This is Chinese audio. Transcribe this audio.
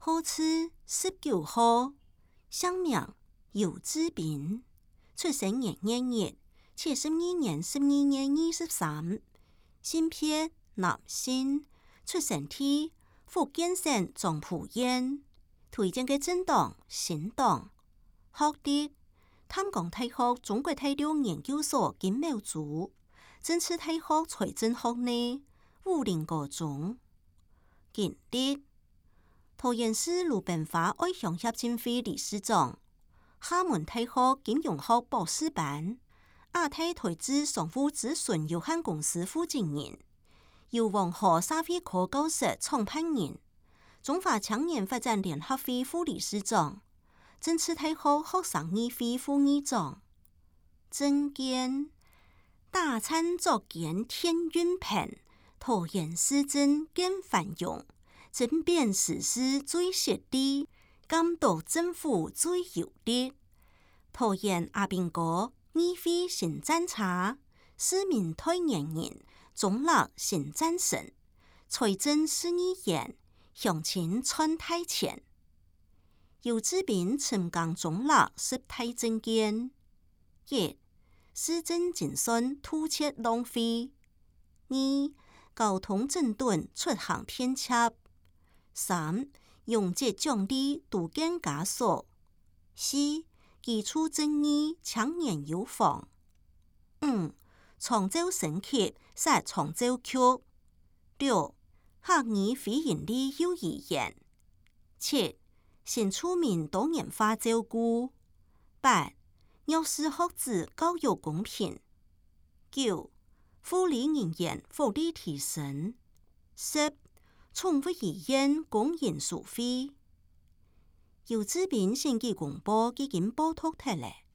号次19号，乡名游志斌，出生年1月，72年12月23，性别男性，出生地福建省漳浦县，推荐嘅政党新黨，學歷淡江大學中國大陸研究所經貿組，政治大學財政學呢，武林高中。經歷桃園市魯賓花愛鄉協進會理事長，廈門大學金融學博士班，亞太投資商務諮詢有限公司負責人，由黃河社會科教室創辦人，中華青年發展聯合會副理事長，政治大學學生議會副議長。政見大參作見天運平，桃園市政更繁榮，政變實施最實地，監督政府最有力。桃園阿兵哥議會新戰車，市民代言人中立新戰神，財政12員鄉親串大錢。游志斌曾經中立10大政見：1. 市政精算突切浪費； 2. 交通整頓出行偏狹； 3. 用節獎勵杜建加速； 4. 基礎正義青年有房； 5. 創造升級實創造局； 6. 客語非營利幼兒園； 7. 新住民多元化照顧； 8. 弱勢學子教育公平； 9. 護理人員福利提升； 10. 寵物醫院公營收費。游志斌先期公布已經報讀脫了。